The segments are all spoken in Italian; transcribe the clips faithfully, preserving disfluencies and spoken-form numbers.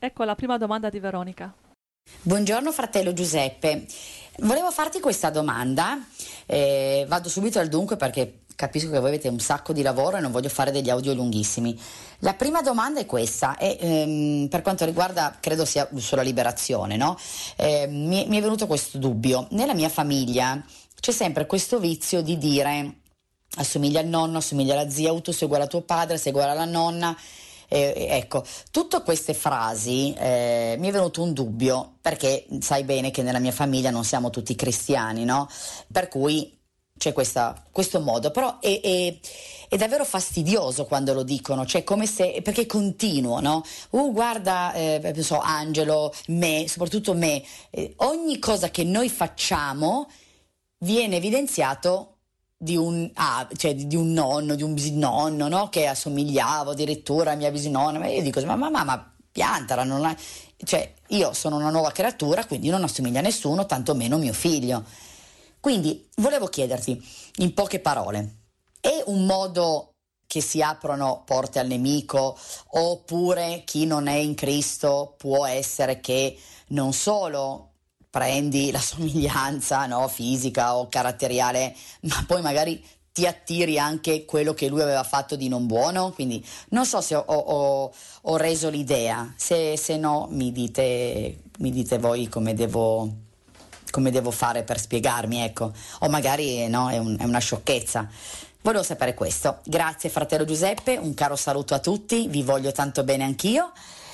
Ecco la prima domanda di Veronica. Buongiorno fratello Giuseppe, volevo farti questa domanda, eh, vado subito al dunque perché capisco che voi avete un sacco di lavoro e non voglio fare degli audio lunghissimi. La prima domanda è questa, e, ehm, per quanto riguarda, credo sia sulla liberazione, no? Eh, mi, mi è venuto questo dubbio. Nella mia famiglia c'è sempre questo vizio di dire assomiglia al nonno, assomiglia alla zia, tu sei uguale a tuo padre, sei uguale alla nonna. Eh, ecco, tutte queste frasi eh, mi è venuto un dubbio perché sai bene che nella mia famiglia non siamo tutti cristiani, no? Per cui c'è questa, questo modo, però è, è, è davvero fastidioso quando lo dicono, cioè come se, perché è continuo, no? Uh, guarda, eh, non so, Angelo, me, soprattutto me, eh, ogni cosa che noi facciamo viene evidenziato di un, ah, cioè di, di un nonno, di un bisnonno, no? Che assomigliavo addirittura alla mia bisnonna, ma io dico, ma mamma, ma piantala, non la... cioè io sono una nuova creatura, quindi non assomiglio a nessuno, tantomeno mio figlio. Quindi volevo chiederti, in poche parole, è un modo che si aprono porte al nemico, oppure chi non è in Cristo può essere che non solo prendi la somiglianza, no, fisica o caratteriale, ma poi magari ti attiri anche quello che lui aveva fatto di non buono? Quindi non so se ho, ho, ho reso l'idea, se, se no mi dite, mi dite voi come devo, come devo fare per spiegarmi, ecco, o magari no, è, un, è una sciocchezza. Volevo sapere questo. Grazie fratello Giuseppe, un caro saluto a tutti, vi voglio tanto bene anch'io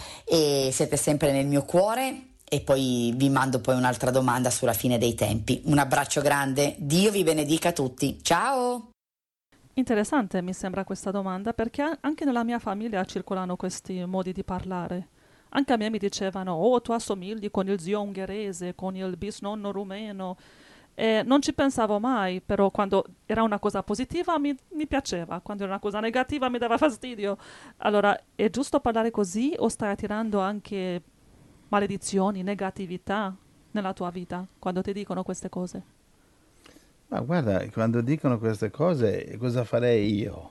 e siete sempre nel mio cuore. E poi vi mando poi un'altra domanda sulla fine dei tempi. Un abbraccio grande, Dio vi benedica a tutti. Ciao! Interessante mi sembra questa domanda perché anche nella mia famiglia circolano questi modi di parlare. Anche a me mi dicevano, oh tu assomigli con il zio ungherese, con il bisnonno rumeno. E non ci pensavo mai, però quando era una cosa positiva mi, mi piaceva, quando era una cosa negativa mi dava fastidio. Allora, è giusto parlare così o stai attirando anche maledizioni, negatività nella tua vita quando ti dicono queste cose? Ma guarda, quando dicono queste cose, cosa farei io?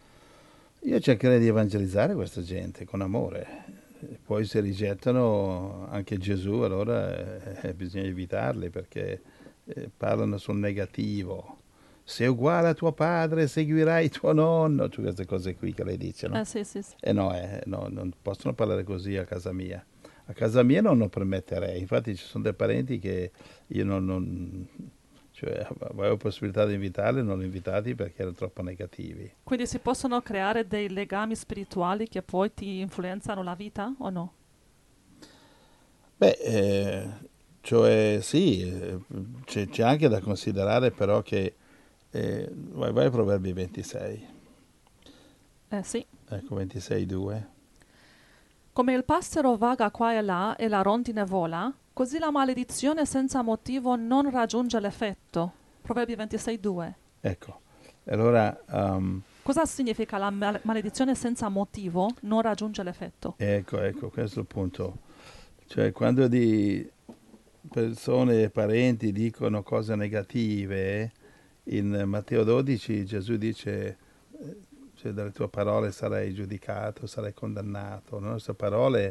Io cercherei di evangelizzare questa gente con amore. Poi se rigettano anche Gesù, allora eh, bisogna evitarli perché eh, parlano sul negativo. Sei uguale a tuo padre, seguirai tuo nonno, cioè queste cose qui che lei dice, no? Eh sì, sì, sì. E no, eh, no, non possono parlare così a casa mia. A casa mia non lo permetterei, infatti ci sono dei parenti che io non, non cioè, avevo possibilità di invitarli, non li ho invitati perché erano troppo negativi. Quindi si possono creare dei legami spirituali che poi ti influenzano la vita o no? Beh, eh, cioè sì, eh, c'è, c'è anche da considerare però che, eh, vai, vai a Proverbi ventisei, Eh sì. ecco ventisei due. Come il passero vaga qua e là e la rondine vola, così la maledizione senza motivo non raggiunge l'effetto. Proverbi ventisei due. Ecco, allora, um, Cosa significa la mal- maledizione senza motivo non raggiunge l'effetto? ecco, ecco, questo è il punto. Cioè, quando di persone e parenti dicono cose negative, in Matteo dodici Gesù dice, eh, cioè, dalle tue parole sarai giudicato, sarai condannato. Le nostre parole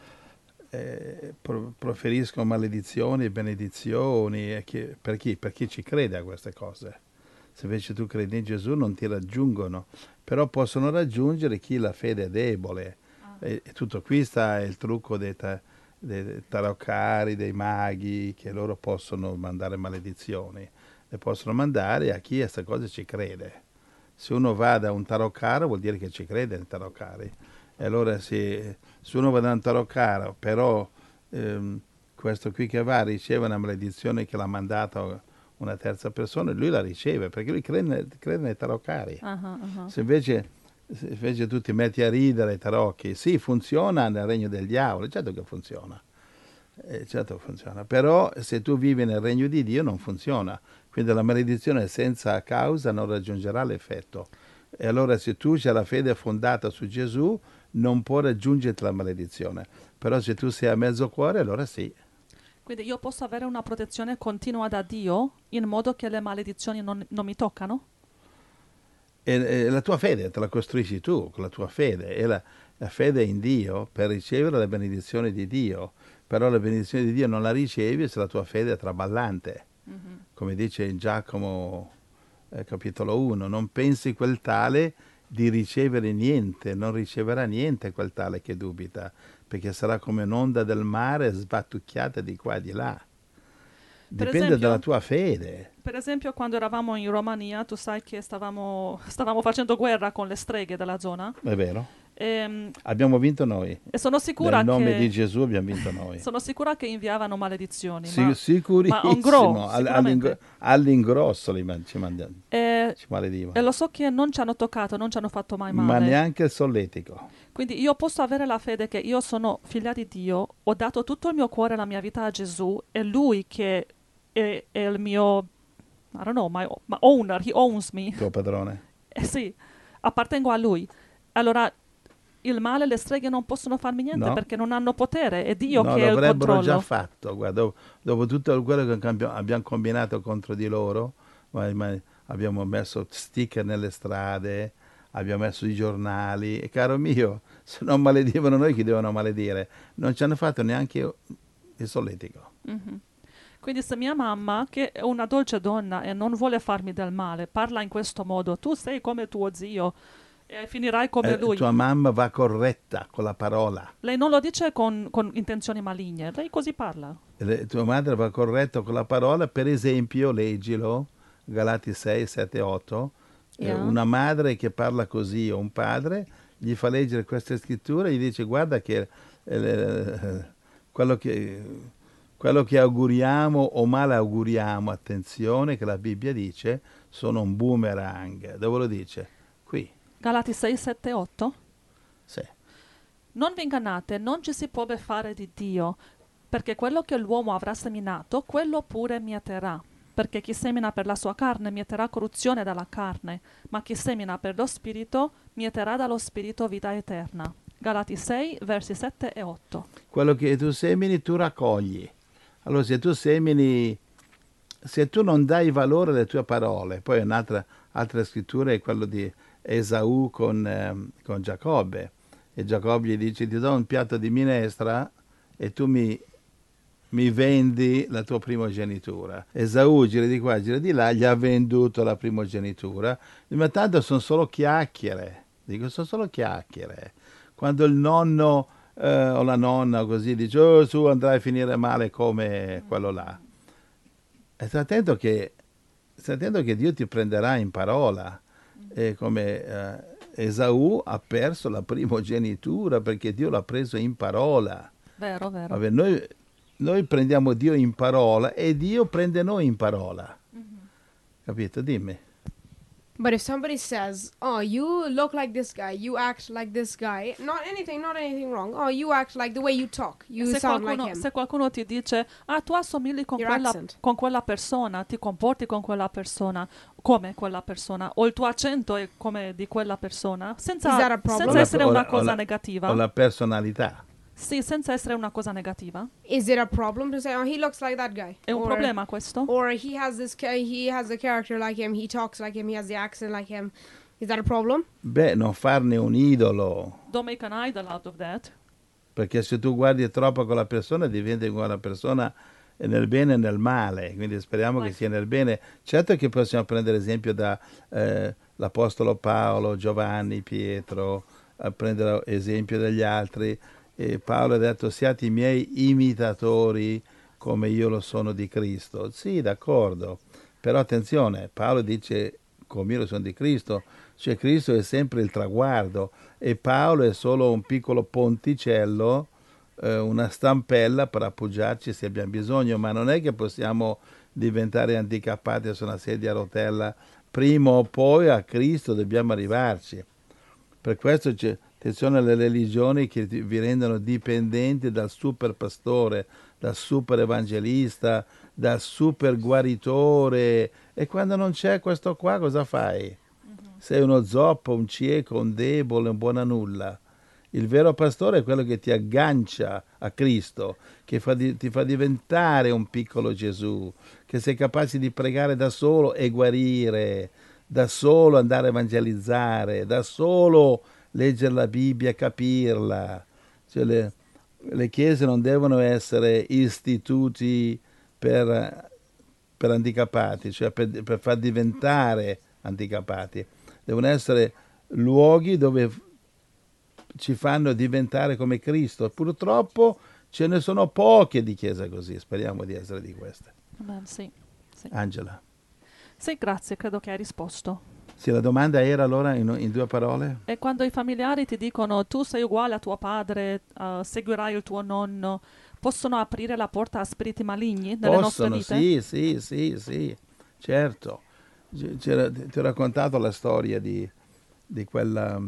eh, pro- proferiscono maledizioni e benedizioni. E chi, per chi? Per chi ci crede a queste cose. Se invece tu credi in Gesù non ti raggiungono, però possono raggiungere chi la fede è debole. Ah. E, e tutto qui sta il trucco dei, ta, dei taroccari, dei maghi, che loro possono mandare maledizioni. Le possono mandare a chi a queste cose ci crede. Se uno va da un taroccaro vuol dire che ci crede nei taroccari. E allora se, se uno va da un taroccaro, però ehm, questo qui che va riceve una maledizione che l'ha mandata una terza persona, lui la riceve perché lui crede, crede nei taroccari. Uh-huh, uh-huh. Se invece, se invece tu ti metti a ridere ai tarocchi, sì, funziona nel regno del diavolo, certo che funziona, eh, certo funziona, però se tu vivi nel regno di Dio non funziona, quindi la maledizione senza causa non raggiungerà l'effetto. E allora se tu c'hai la fede fondata su Gesù non può raggiungerti la maledizione, però se tu sei a mezzo cuore allora sì. Quindi io posso avere una protezione continua da Dio in modo che le maledizioni non, non mi toccano? E, e la tua fede te la costruisci tu, con la tua fede. E la, la fede in Dio per ricevere la benedizione di Dio. Però la benedizione di Dio non la ricevi se la tua fede è traballante. Mm-hmm. Come dice in Giacomo eh, capitolo uno, non pensi quel tale di ricevere niente, non riceverà niente quel tale che dubita, perché sarà come un'onda del mare sbattucchiata di qua e di là. Dipende esempio, dalla tua fede. Per esempio, quando eravamo in Romania, tu sai che stavamo, stavamo facendo guerra con le streghe della zona. È vero. E, abbiamo vinto noi. E sono sicura Nel nome che, di Gesù abbiamo vinto noi. Sono sicura che inviavano maledizioni. Sì, ma, sicurissimo. Ma gros, All'ingro, all'ingrosso li man, ci, mandiamo, e, ci maledivano. E lo so che non ci hanno toccato, non ci hanno fatto mai male. Ma neanche il solletico. Quindi io posso avere la fede che io sono figlia di Dio, ho dato tutto il mio cuore e la mia vita a Gesù, è Lui che è, è il mio... I don't know, my, my owner, he owns me. Tuo padrone. Eh sì, appartengo a lui. Allora, il male e le streghe non possono farmi niente no. perché non hanno potere, è Dio no, che è il controllo. No, l'avrebbero già fatto, guarda, dopo, dopo tutto quello che abbiamo combinato contro di loro, ma, ma abbiamo messo sticker nelle strade, abbiamo messo i giornali, e caro mio, se non maledivano noi chi devono maledire? Non ci hanno fatto neanche il solletico. Mm-hmm. Quindi se mia mamma, che è una dolce donna e non vuole farmi del male, parla in questo modo, tu sei come tuo zio e finirai come eh, lui. Tua mamma va corretta con la parola. Lei non lo dice con, con intenzioni maligne, lei così parla. Le, tua madre va corretta con la parola, per esempio, leggilo, Galati sei, sette, otto, yeah. eh, una madre che parla così o un padre gli fa leggere queste scritture e gli dice guarda che eh, quello che... Quello che auguriamo o male auguriamo, attenzione, che la Bibbia dice, sono un boomerang. Dove lo dice? Qui. Galati sei, sette, otto? Sì. Non vi ingannate, non ci si può beffare di Dio, perché quello che l'uomo avrà seminato, quello pure mieterà. Perché chi semina per la sua carne mieterà corruzione dalla carne, ma chi semina per lo spirito mieterà dallo spirito vita eterna. Galati sei, versi sette e otto. Quello che tu semini, tu raccogli. Allora se tu semini, se tu non dai valore alle tue parole, poi un'altra altra scrittura è quello di Esaù con, eh, con Giacobbe, e Giacobbe gli dice ti do un piatto di minestra e tu mi, mi vendi la tua primogenitura. Esaù gira di qua, gira di là, gli ha venduto la primogenitura, ma tanto sono solo chiacchiere, dico sono solo chiacchiere. Quando il nonno... Uh, o la nonna così dice oh su andrai a finire male come quello là, e stai attento che stai attento che Dio ti prenderà in parola, e come uh, Esaù ha perso la primogenitura perché Dio l'ha preso in parola. Vero, vero. Vabbè, noi, noi prendiamo Dio in parola e Dio prende noi in parola. Mm-hmm. Capito? Dimmi. But if somebody says, oh, you look like this guy, you act like this guy, not anything, not anything wrong. Oh, you act like the way you talk, you se sound qualcuno, like him. Se qualcuno ti dice, ah, tu assomigli con quella, con quella persona, ti comporti con quella persona, come quella persona, o il tuo accento è come di quella persona, senza, senza essere una cosa o la, negativa. O la personalità. Sì, senza essere una cosa negativa. Is it a problem to say, oh, he looks like that guy? È un or, problema questo? Or he has this, he has a character like him, he talks like him, he has the accent like him. Is that a problem? Beh, non farne un idolo. Don't make an idol out of that. Perché se tu guardi troppo quella persona, diventi quella persona nel bene e nel male. Quindi speriamo like. che sia nel bene. Certo che possiamo prendere esempio da eh, l'Apostolo Paolo, Giovanni, Pietro, a prendere esempio dagli altri. E Paolo ha detto siate i miei imitatori come io lo sono di Cristo. Sì, d'accordo, però attenzione, Paolo dice come io lo sono di Cristo, cioè Cristo è sempre il traguardo e Paolo è solo un piccolo ponticello, eh, una stampella per appoggiarci se abbiamo bisogno, ma non è che possiamo diventare handicappati su una sedia a rotella, prima o poi a Cristo dobbiamo arrivarci. Per questo c'è attenzione alle religioni che vi rendono dipendenti dal super pastore, dal super evangelista, dal super guaritore, e quando non c'è questo qua cosa fai? Mm-hmm. Sei uno zoppo, un cieco, un debole, un buona nulla. Il vero pastore è quello che ti aggancia a Cristo, che fa di, ti fa diventare un piccolo Gesù, che sei capace di pregare da solo e guarire, da solo andare a evangelizzare, da solo leggere la Bibbia, capirla. Cioè le, le chiese non devono essere istituti per, per handicappati, cioè per, per far diventare handicappati. Devono essere luoghi dove ci fanno diventare come Cristo. Purtroppo ce ne sono poche di chiese così, speriamo di essere di queste. Beh, sì, sì. Angela. Sì, grazie, credo che hai risposto. Sì, la domanda era allora in, in due parole? E quando i familiari ti dicono tu sei uguale a tuo padre, uh, seguirai il tuo nonno, possono aprire la porta a spiriti maligni nelle nostre Possono, vite? sì, sì, sì, sì, certo. C'era, ti ho raccontato la storia di, di, quella,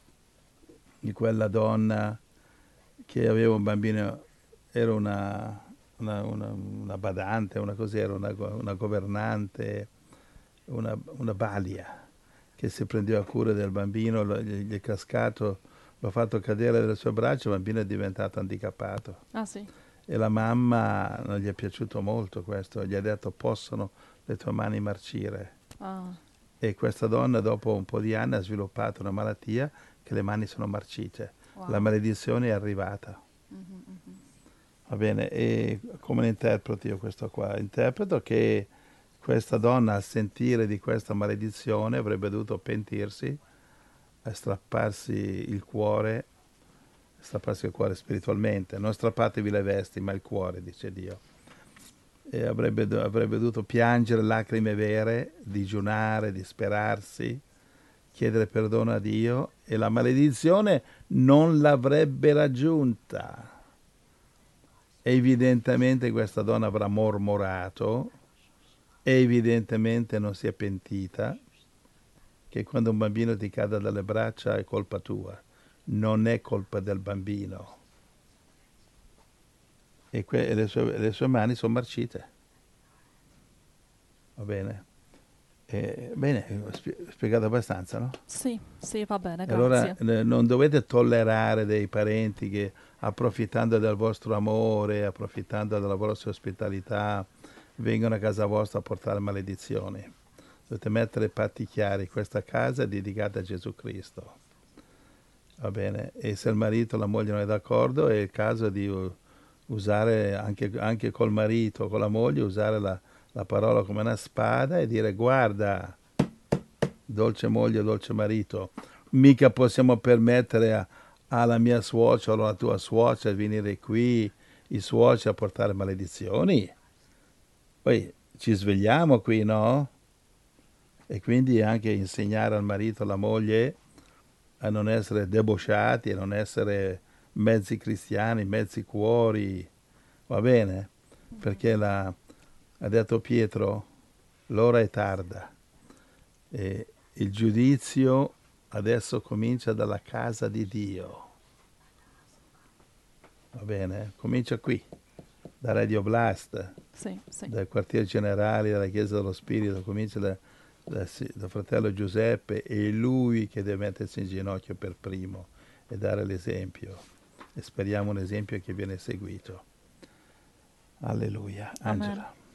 di quella donna che aveva un bambino, era una, una, una, una badante, una cos'era, una, una governante, una, una balia, che si prendeva cura del bambino, gli è cascato, l'ha fatto cadere dalle sue braccia, il bambino è diventato handicappato. Ah sì. E la mamma non gli è piaciuto molto questo, gli ha detto possono le tue mani marcire. Ah. E questa donna dopo un po' di anni ha sviluppato una malattia che le mani sono marcite. Wow. La maledizione è arrivata. Mm-hmm, mm-hmm. Va bene, e come interpreto io questo qua? Interpreto che questa donna al sentire di questa maledizione avrebbe dovuto pentirsi, a strapparsi il cuore, strapparsi il cuore spiritualmente, non strappatevi le vesti ma il cuore, dice Dio. E avrebbe, avrebbe dovuto piangere lacrime vere, digiunare, disperarsi, chiedere perdono a Dio e la maledizione non l'avrebbe raggiunta. Evidentemente questa donna avrà mormorato, evidentemente non si è pentita, che quando un bambino ti cade dalle braccia è colpa tua, non è colpa del bambino. E, que- e le, sue, le sue mani sono marcite. Va bene? E, bene, ho spie- spiegato abbastanza, no? Sì, sì, va bene, E allora grazie. eh, non dovete tollerare dei parenti che approfittando del vostro amore, approfittando della vostra ospitalità, vengono a casa vostra a portare maledizioni. Dovete mettere patti chiari, questa casa è dedicata a Gesù Cristo. Va bene? E se il marito o la moglie non è d'accordo, è il caso di uh, usare anche, anche col marito o con la moglie, usare la, la parola come una spada e dire guarda, dolce moglie, dolce marito, mica possiamo permettere a, alla mia suocera o alla tua suocera di venire qui, i suoceri a portare maledizioni. Poi ci svegliamo qui, no? E quindi anche insegnare al marito e alla moglie a non essere debosciati, a non essere mezzi cristiani, mezzi cuori, va bene? Perché la, ha detto Pietro, l'ora è tarda e il giudizio adesso comincia dalla casa di Dio, va bene? Comincia qui, da Radio Blast, Sì, sì. dal quartier generale della Chiesa dello Spirito, comincia da, da, da fratello Giuseppe, è lui che deve mettersi in ginocchio per primo e dare l'esempio e speriamo un esempio che viene seguito. Alleluia. Amen. Angela.